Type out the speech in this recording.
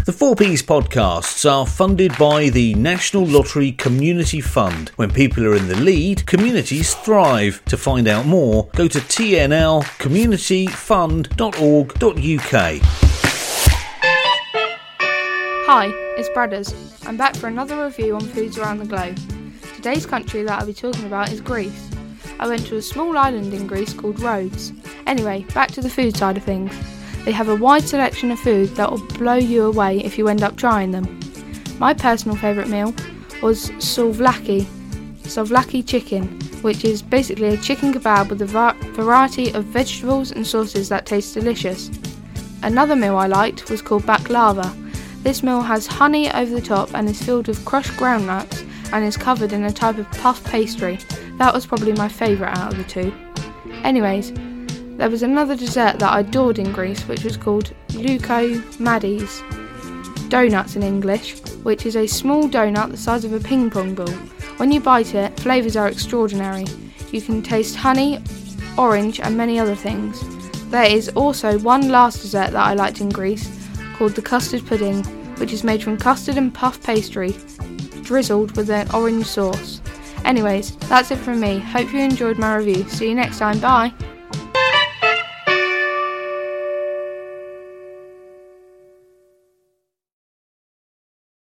The 4Ps podcasts are funded by the National Lottery Community Fund. When people are in the lead, communities thrive. To find out more, go to tnlcommunityfund.org.uk. Hi, it's Bradders. I'm back for another review on foods around the globe. Today's country that I'll be talking about is Greece. I went to a small island in Greece called Rhodes. Anyway, back to the food side of things. They have a wide selection of food that will blow you away if you end up trying them. My personal favourite meal was souvlaki chicken, which is basically a chicken kebab with a variety of vegetables and sauces that taste delicious. Another meal I liked was called baklava. This meal has honey over the top and is filled with crushed groundnuts and is covered in a type of puff pastry. That was probably my favourite out of the two. Anyways, there was another dessert that I adored in Greece, which was called loukoumades, donuts in English, which is a small donut the size of a ping pong ball. When you bite it, flavours are extraordinary. You can taste honey, orange and many other things. There is also one last dessert that I liked in Greece, called the custard pudding, which is made from custard and puff pastry, drizzled with an orange sauce. Anyways, that's it from me. Hope you enjoyed my review. See you next time. Bye!